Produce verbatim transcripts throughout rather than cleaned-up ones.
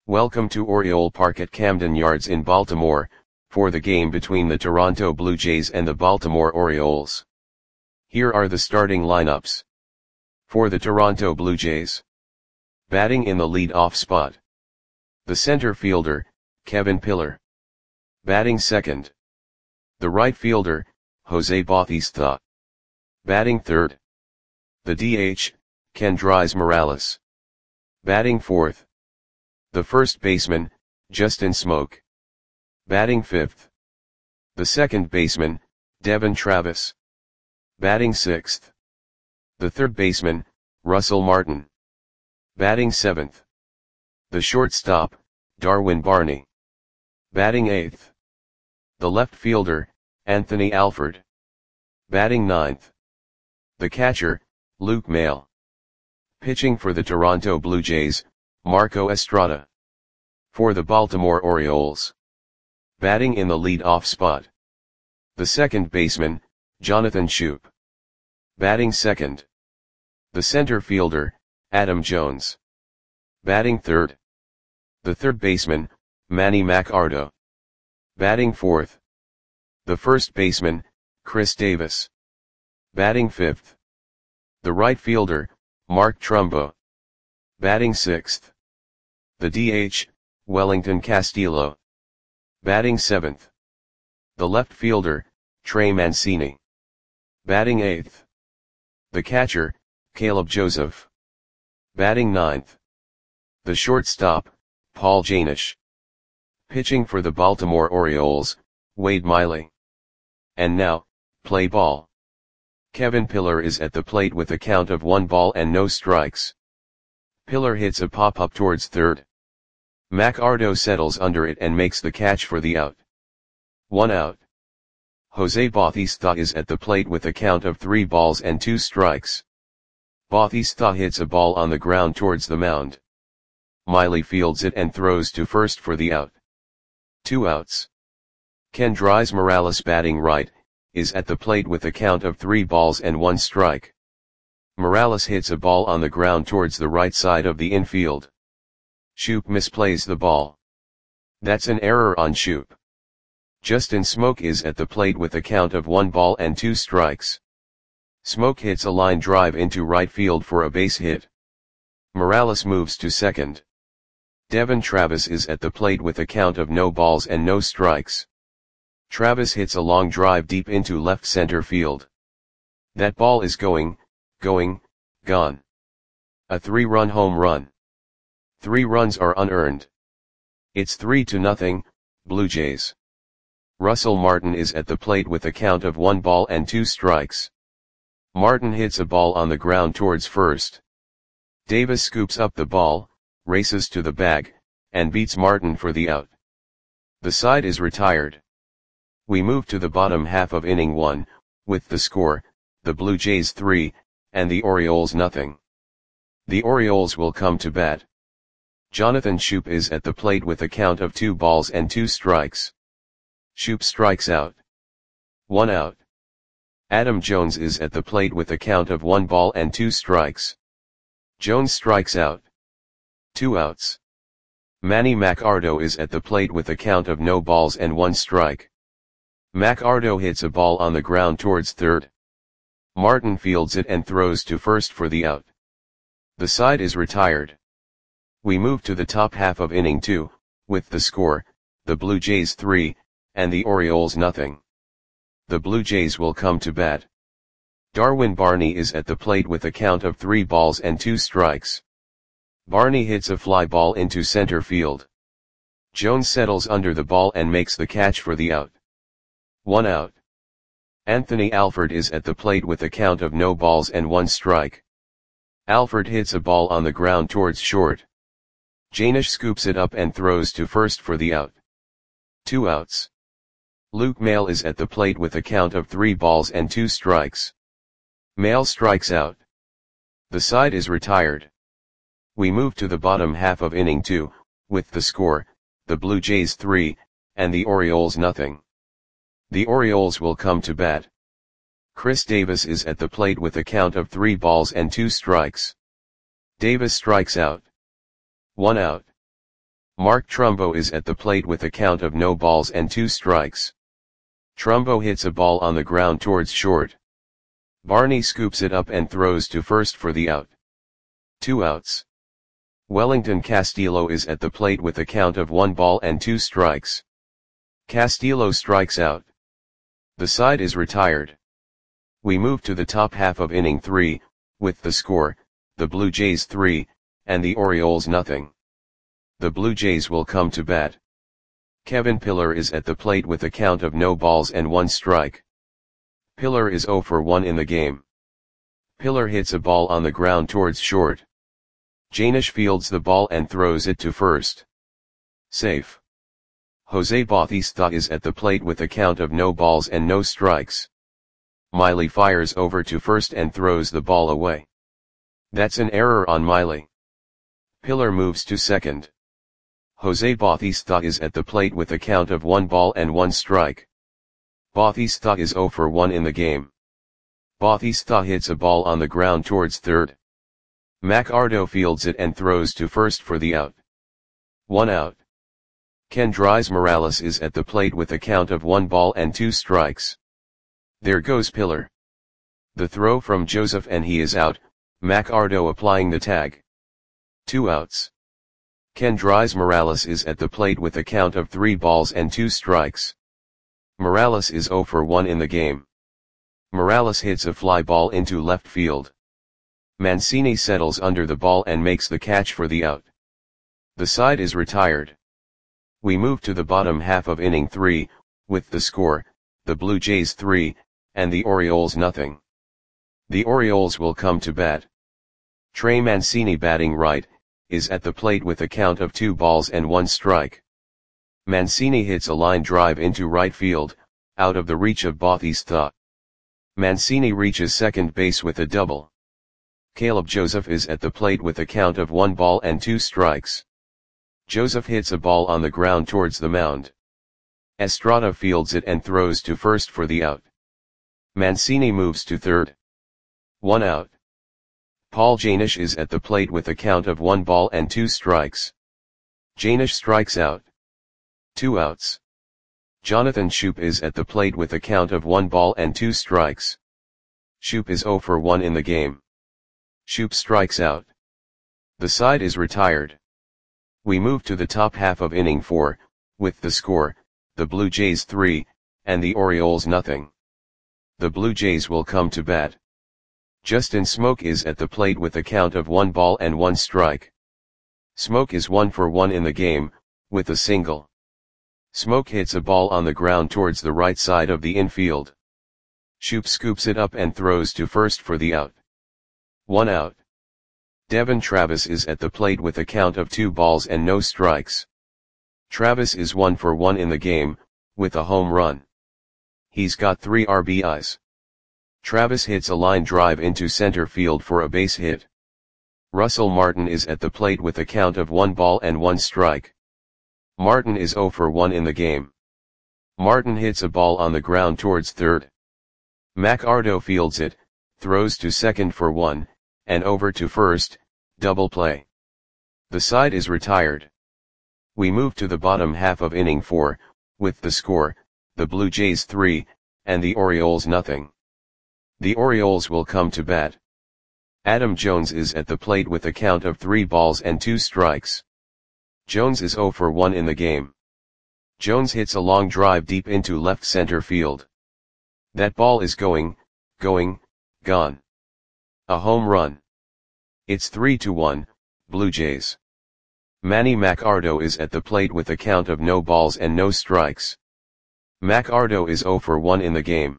Welcome to Oriole Park at Camden Yards in Baltimore, for the game between the Toronto Blue Jays and the Baltimore Orioles. Here are the starting lineups. For the Toronto Blue Jays. Batting in the lead-off spot. The center fielder, Kevin Pillar. Batting second. The right fielder, Jose Bautista. Batting third. The D H, Kendrys Morales. Batting fourth. The first baseman, Justin Smoak. Batting fifth. The second baseman, Devon Travis. Batting sixth. The third baseman, Russell Martin. Batting seventh. The shortstop, Darwin Barney. Batting eighth. The left fielder, Anthony Alford. Batting ninth. The catcher, Luke Maile. Pitching for the Toronto Blue Jays, Marco Estrada. For the Baltimore Orioles. Batting in the lead-off spot. The second baseman, Jonathan Schoop. Batting second. The center fielder, Adam Jones. Batting third. The third baseman, Manny Machado. Batting fourth. The first baseman, Chris Davis. Batting fifth. The right fielder, Mark Trumbo. Batting sixth. The D H, Wellington Castillo. Batting seventh. The left fielder, Trey Mancini. Batting eighth. The catcher, Caleb Joseph. Batting ninth. The shortstop, Paul Janish. Pitching for the Baltimore Orioles, Wade Miley. And now, play ball. Kevin Pillar is at the plate with a count of one ball and no strikes. Pillar hits a pop-up towards third. Machado settles under it and makes the catch for the out. One out. Jose Bautista is at the plate with a count of three balls and two strikes. Bautista hits a ball on the ground towards the mound. Miley fields it and throws to first for the out. Two outs. Kendrys Morales, batting right, is at the plate with a count of three balls and one strike. Morales hits a ball on the ground towards the right side of the infield. Schoop misplays the ball. That's an error on Schoop. Justin Smoak is at the plate with a count of one ball and two strikes. Smoak hits a line drive into right field for a base hit. Morales moves to second. Devon Travis is at the plate with a count of no balls and no strikes. Travis hits a long drive deep into left center field. That ball is going, going, gone. A three-run home run. Three runs are unearned. It's three to nothing, Blue Jays. Russell Martin is at the plate with a count of one ball and two strikes. Martin hits a ball on the ground towards first. Davis scoops up the ball, races to the bag, and beats Martin for the out. The side is retired. We move to the bottom half of inning one, with the score, the Blue Jays three, and the Orioles nothing. The Orioles will come to bat. Jonathan Schoop is at the plate with a count of two balls and two strikes. Schoop strikes out. One out. Adam Jones is at the plate with a count of one ball and two strikes. Jones strikes out. Two outs. Manny Machado is at the plate with a count of no balls and one strike. Machado hits a ball on the ground towards third. Martin fields it and throws to first for the out. The side is retired. We move to the top half of inning two, with the score, the Blue Jays three, and the Orioles nothing. The Blue Jays will come to bat. Darwin Barney is at the plate with a count of three balls and two strikes. Barney hits a fly ball into center field. Jones settles under the ball and makes the catch for the out. One out. Anthony Alford is at the plate with a count of no balls and one strike. Alford hits a ball on the ground towards short. Janish scoops it up and throws to first for the out. Two outs. Luke Maile is at the plate with a count of three balls and two strikes. Maile strikes out. The side is retired. We move to the bottom half of inning two, with the score, the Blue Jays three, and the Orioles nothing. The Orioles will come to bat. Chris Davis is at the plate with a count of three balls and two strikes. Davis strikes out. One out. Mark Trumbo is at the plate with a count of no balls and two strikes. Trumbo hits a ball on the ground towards short. Barney scoops it up and throws to first for the out. Two outs. Wellington Castillo is at the plate with a count of one ball and two strikes. Castillo strikes out. The side is retired. We move to the top half of inning three, with the score, the Blue Jays three, and the Orioles nothing. The Blue Jays will come to bat. Kevin Pillar is at the plate with a count of no balls and one strike. Pillar is oh for one in the game. Pillar hits a ball on the ground towards short. Janish fields the ball and throws it to first. Safe. Jose Bautista is at the plate with a count of no balls and no strikes. Miley fires over to first and throws the ball away. That's an error on Miley. Pillar moves to second. Jose Bautista is at the plate with a count of one ball and one strike. Bautista is oh for one in the game. Bautista hits a ball on the ground towards third. McArdo fields it and throws to first for the out. One out. Kendrys Morales is at the plate with a count of one ball and two strikes. There goes Pillar. The throw from Joseph and he is out, McArdo applying the tag. Two outs. Kendrys Morales is at the plate with a count of three balls and two strikes. Morales is oh for one in the game. Morales hits a fly ball into left field. Mancini settles under the ball and makes the catch for the out. The side is retired. We move to the bottom half of inning three, with the score, the Blue Jays three, and the Orioles nothing. The Orioles will come to bat. Trey Mancini batting right, is at the plate with a count of two balls and one strike. Mancini hits a line drive into right field, out of the reach of Bautista. Mancini reaches second base with a double. Caleb Joseph is at the plate with a count of one ball and two strikes. Joseph hits a ball on the ground towards the mound. Estrada fields it and throws to first for the out. Mancini moves to third. One out. Paul Janish is at the plate with a count of one ball and two strikes. Janish strikes out. Two outs. Jonathan Schoop is at the plate with a count of one ball and two strikes. Schoop is oh for one in the game. Schoop strikes out. The side is retired. We move to the top half of inning four, with the score, the Blue Jays three, and the Orioles nothing. The Blue Jays will come to bat. Justin Smoke is at the plate with a count of one ball and one strike. Smoke is one for one in the game, with a single. Smoke hits a ball on the ground towards the right side of the infield. Schoop scoops it up and throws to first for the out. One out. Devon Travis is at the plate with a count of two balls and no strikes. Travis is one for one in the game, with a home run. He's got three R B Is. Travis hits a line drive into center field for a base hit. Russell Martin is at the plate with a count of one ball and one strike. Martin is oh for one in the game. Martin hits a ball on the ground towards third. McArdo fields it, throws to second for one, and over to first, double play. The side is retired. We move to the bottom half of inning four, with the score, the Blue Jays three, and the Orioles nothing. The Orioles will come to bat. Adam Jones is at the plate with a count of three balls and two strikes. Jones is oh for one in the game. Jones hits a long drive deep into left center field. That ball is going, going, gone. A home run. It's three to one, Blue Jays. Manny McArdo is at the plate with a count of no balls and no strikes. McArdo is oh for one in the game.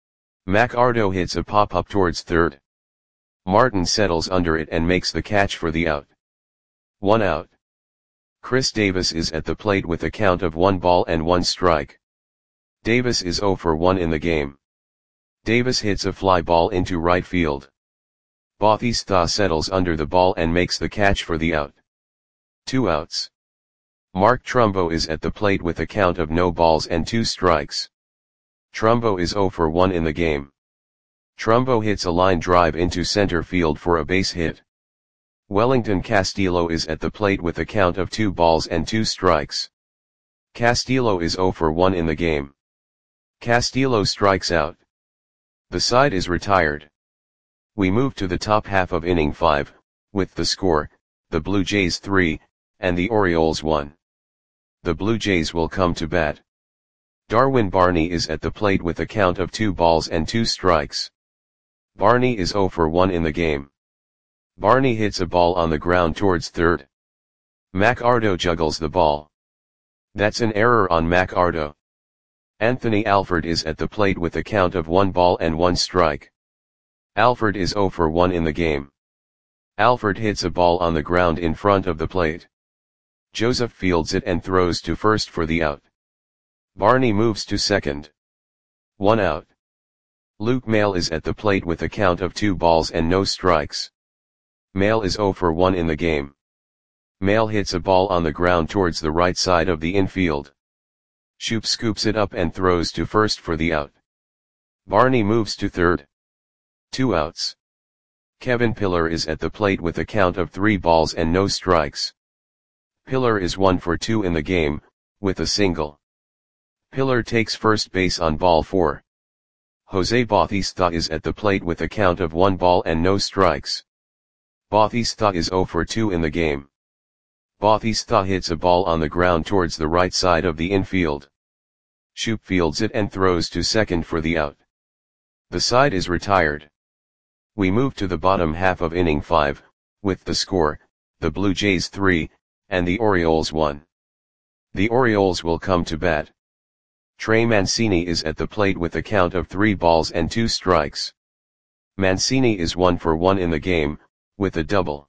McArdo hits a pop-up towards third. Martin settles under it and makes the catch for the out. One out. Chris Davis is at the plate with a count of one ball and one strike. Davis is oh for one in the game. Davis hits a fly ball into right field. Bautista settles under the ball and makes the catch for the out. Two outs. Mark Trumbo is at the plate with a count of no balls and two strikes. Trumbo is oh for one in the game. Trumbo hits a line drive into center field for a base hit. Wellington Castillo is at the plate with a count of two balls and two strikes. Castillo is zero for one in the game. Castillo strikes out. The side is retired. We move to the top half of inning five, with the score, the Blue Jays three, and the Orioles one. The Blue Jays will come to bat. Darwin Barney is at the plate with a count of two balls and two strikes. Barney is zero for one in the game. Barney hits a ball on the ground towards third. McArdo juggles the ball. That's an error on McArdo. Anthony Alford is at the plate with a count of one ball and one strike. Alford is zero for one in the game. Alford hits a ball on the ground in front of the plate. Joseph fields it and throws to first for the out. Barney moves to second. One out. Luke Maile is at the plate with a count of two balls and no strikes. Maile is zero for one in the game. Maile hits a ball on the ground towards the right side of the infield. Shoop scoops it up and throws to first for the out. Barney moves to third. Two outs. Kevin Pillar is at the plate with a count of three balls and no strikes. Pillar is one for two in the game, with a single. Pillar takes first base on ball four. Jose Bautista is at the plate with a count of one ball and no strikes. Bautista is zero for two in the game. Bautista hits a ball on the ground towards the right side of the infield. Shoop fields it and throws to second for the out. The side is retired. We move to the bottom half of inning five, with the score, the Blue Jays three, and the Orioles one. The Orioles will come to bat. Trey Mancini is at the plate with a count of three balls and two strikes. Mancini is one for one in the game, with a double.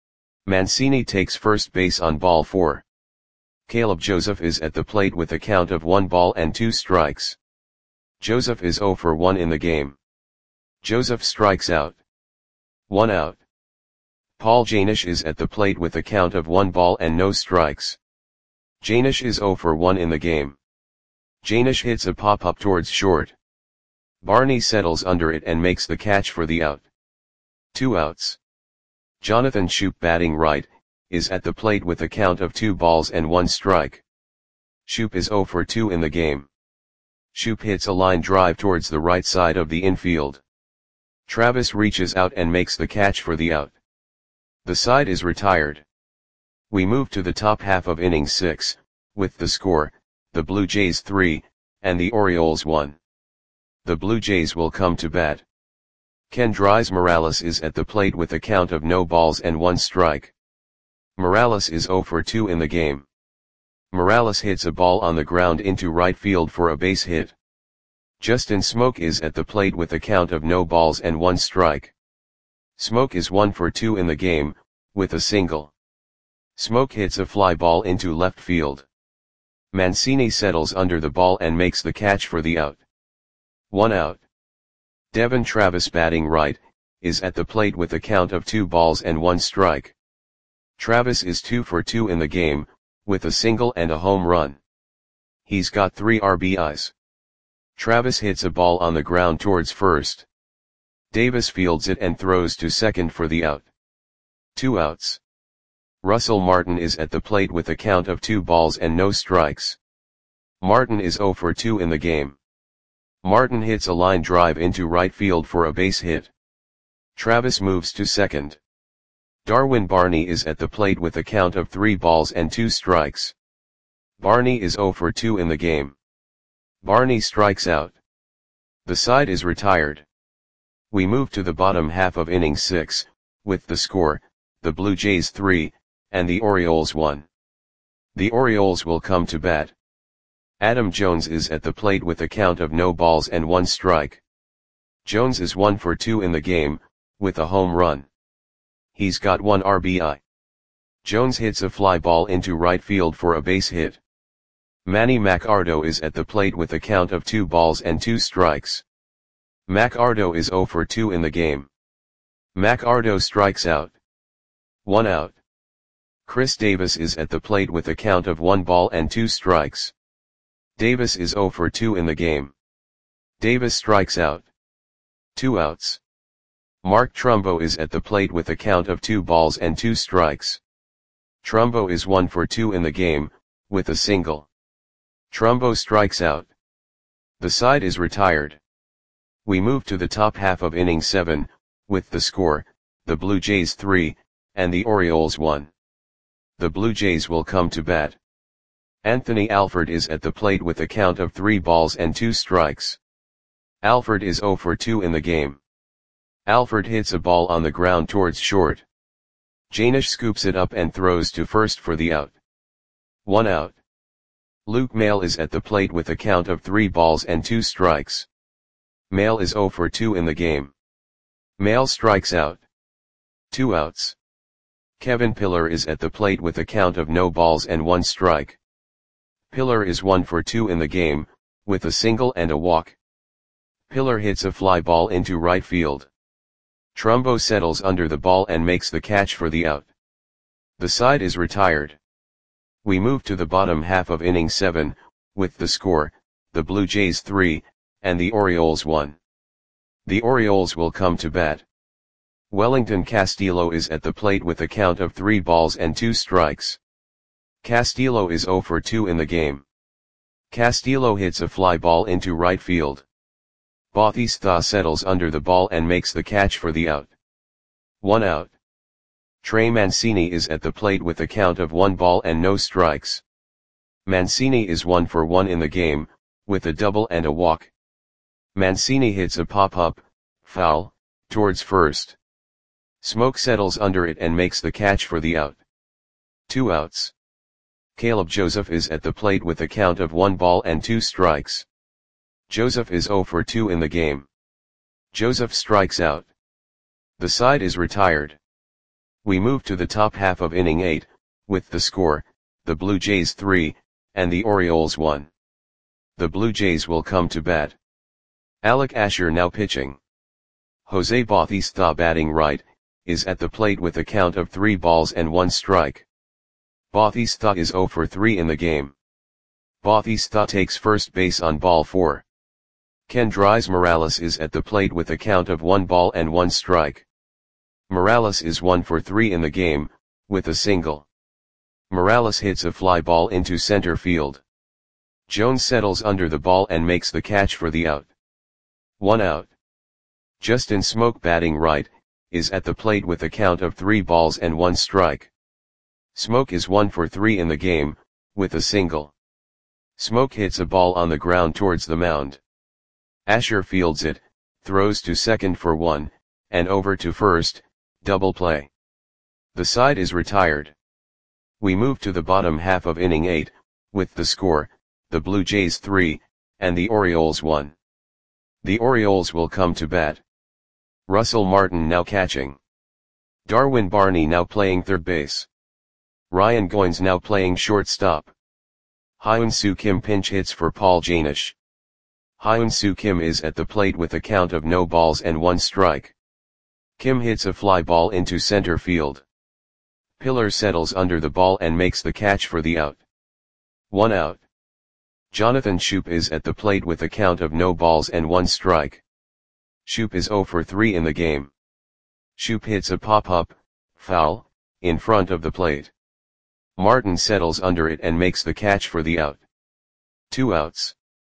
Mancini takes first base on ball four. Caleb Joseph is at the plate with a count of one ball and two strikes. Joseph is zero for one in the game. Joseph strikes out. One out. Paul Janish is at the plate with a count of one ball and no strikes. Janish is zero for one in the game. Janish hits a pop-up towards short. Barney settles under it and makes the catch for the out. Two outs. Jonathan Shoop, batting right, is at the plate with a count of two balls and one strike. Shoop is zero for two in the game. Shoop hits a line drive towards the right side of the infield. Travis reaches out and makes the catch for the out. The side is retired. We move to the top half of inning six, with the score, the Blue Jays three, and the Orioles one. The Blue Jays will come to bat. Kendrys Morales is at the plate with a count of no balls and one strike. Morales is zero for two in the game. Morales hits a ball on the ground into right field for a base hit. Justin Smoke is at the plate with a count of no balls and one strike. Smoke is one for two in the game, with a single. Smoke hits a fly ball into left field. Mancini settles under the ball and makes the catch for the out. One out. Devon Travis, batting right, is at the plate with a count of two balls and one strike. Travis is two for two in the game, with a single and a home run. He's got three R B Is. Travis hits a ball on the ground towards first. Davis fields it and throws to second for the out. Two outs. Russell Martin is at the plate with a count of two balls and no strikes. Martin is zero for two in the game. Martin hits a line drive into right field for a base hit. Travis moves to second. Darwin Barney is at the plate with a count of three balls and two strikes. Barney is zero for two in the game. Barney strikes out. The side is retired. We move to the bottom half of inning six, with the score, the Blue Jays three, and the Orioles one. The Orioles will come to bat. Adam Jones is at the plate with a count of no balls and one strike. Jones is one for two in the game, with a home run. He's got one R B I. Jones hits a fly ball into right field for a base hit. Manny McArdo is at the plate with a count of two balls and two strikes. McArdo is zero for two in the game. McArdo strikes out. One out. Chris Davis is at the plate with a count of one ball and two strikes. Davis is zero for two in the game. Davis strikes out. Two outs. Mark Trumbo is at the plate with a count of two balls and two strikes. Trumbo is one for two in the game, with a single. Trumbo strikes out. The side is retired. We move to the top half of inning seven, with the score, the Blue Jays three, and the Orioles one. The Blue Jays will come to bat. Anthony Alford is at the plate with a count of three balls and two strikes. Alford is zero for two in the game. Alford hits a ball on the ground towards short. Janish scoops it up and throws to first for the out. One out. Luke Maile is at the plate with a count of three balls and two strikes. Maile is zero for two in the game. Maile strikes out. Two outs. Kevin Pillar is at the plate with a count of no balls and one strike. Pillar is one for two in the game, with a single and a walk. Pillar hits a fly ball into right field. Trumbo settles under the ball and makes the catch for the out. The side is retired. We move to the bottom half of inning seven, with the score, the Blue Jays three, and the Orioles one. The Orioles will come to bat. Wellington Castillo is at the plate with a count of three balls and two strikes. Castillo is zero for two in the game. Castillo hits a fly ball into right field. Bautista settles under the ball and makes the catch for the out. One out. Trey Mancini is at the plate with a count of one ball and no strikes. Mancini is one for one in the game, with a double and a walk. Mancini hits a pop-up, foul, towards first. Smoke settles under it and makes the catch for the out. Two outs. Caleb Joseph is at the plate with a count of one ball and two strikes. Joseph is zero for two in the game. Joseph strikes out. The side is retired. We move to the top half of inning eight, with the score, the Blue Jays three, and the Orioles one. The Blue Jays will come to bat. Alec Asher now pitching. Jose Bautista batting right, is at the plate with a count of three balls and one strike. Bautista is zero for three in the game. Bautista takes first base on ball four. Kendrys Morales is at the plate with a count of one ball and one strike. Morales is one for three in the game, with a single. Morales hits a fly ball into center field. Jones settles under the ball and makes the catch for the out. One out. Justin Smoke batting right, is at the plate with a count of three balls and one strike. Smoke is one for three in the game, with a single. Smoke hits a ball on the ground towards the mound. Asher fields it, throws to second for one, and over to first, double play. The side is retired. We move to the bottom half of inning eight, with the score, the Blue Jays three, and the Orioles one. The Orioles will come to bat. Russell Martin now catching. Darwin Barney now playing third base. Ryan Goins now playing shortstop. Hyun-Soo Kim pinch hits for Paul Janish. Hyun-Soo Kim is at the plate with a count of no balls and one strike. Kim hits a fly ball into center field. Pillar settles under the ball and makes the catch for the out. One out. Jonathan Schoop is at the plate with a count of no balls and one strike. Schoop is zero for three in the game. Schoop hits a pop-up, foul, in front of the plate. Martin settles under it and makes the catch for the out. Two outs.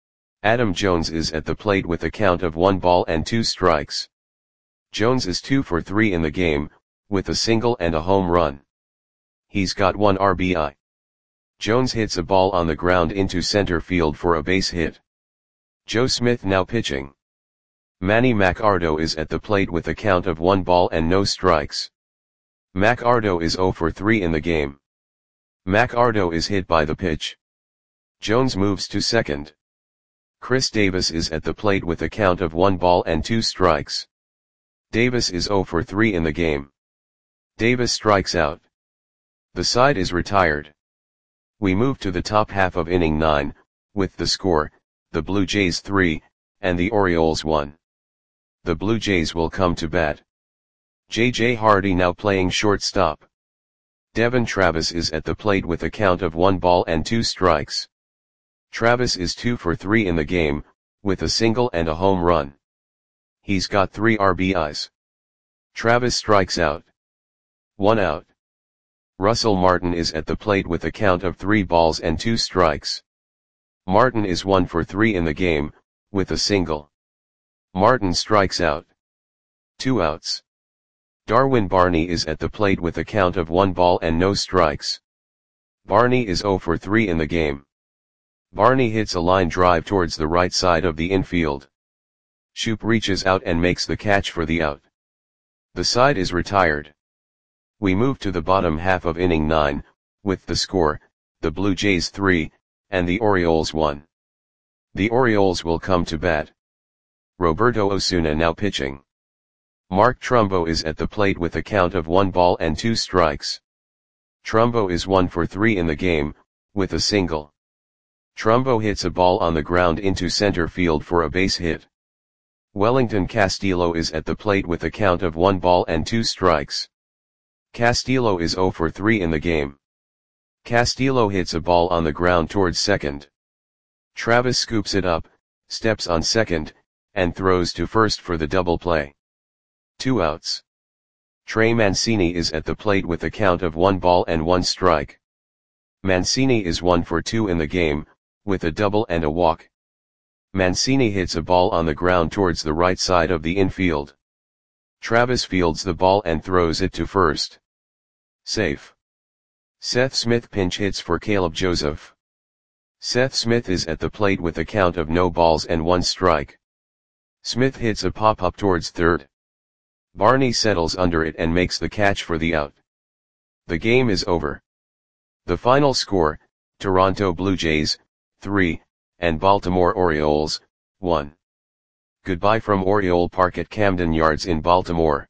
Adam Jones is at the plate with a count of one ball and two strikes. Jones is two for three in the game, with a single and a home run. He's got one R B I. Jones hits a ball on the ground into center field for a base hit. Joe Smith now pitching. Manny Macardo is at the plate with a count of one ball and no strikes. Macardo is zero for three in the game. Macardo is hit by the pitch. Jones moves to second. Chris Davis is at the plate with a count of one ball and two strikes. Davis is zero for three in the game. Davis strikes out. The side is retired. We move to the top half of inning nine, with the score, the Blue Jays three, and the Orioles one. The Blue Jays will come to bat. J J Hardy now playing shortstop. Devon Travis is at the plate with a count of one ball and two strikes. Travis is two for three in the game, with a single and a home run. He's got three R B Is. Travis strikes out. One out. Russell Martin is at the plate with a count of three balls and two strikes. Martin is one for three in the game, with a single. Martin strikes out. Two outs. Darwin Barney is at the plate with a count of one ball and no strikes. Barney is zero for three in the game. Barney hits a line drive towards the right side of the infield. Shoop reaches out and makes the catch for the out. The side is retired. We move to the bottom half of inning nine, with the score, the Blue Jays three, and the Orioles one. The Orioles will come to bat. Roberto Osuna now pitching. Mark Trumbo is at the plate with a count of one ball and two strikes. Trumbo is one for three in the game, with a single. Trumbo hits a ball on the ground into center field for a base hit. Wellington Castillo is at the plate with a count of one ball and two strikes. Castillo is zero for three in the game. Castillo hits a ball on the ground towards second. Travis scoops it up, steps on second, and throws to first for the double play. Two outs. Trey Mancini is at the plate with a count of one ball and one strike. Mancini is one for two in the game, with a double and a walk. Mancini hits a ball on the ground towards the right side of the infield. Travis fields the ball and throws it to first. Safe. Seth Smith pinch hits for Caleb Joseph. Seth Smith is at the plate with a count of no balls and one strike. Smith hits a pop-up towards third. Barney settles under it and makes the catch for the out. The game is over. The final score, Toronto Blue Jays, three, and Baltimore Orioles, one. Goodbye from Oriole Park at Camden Yards in Baltimore.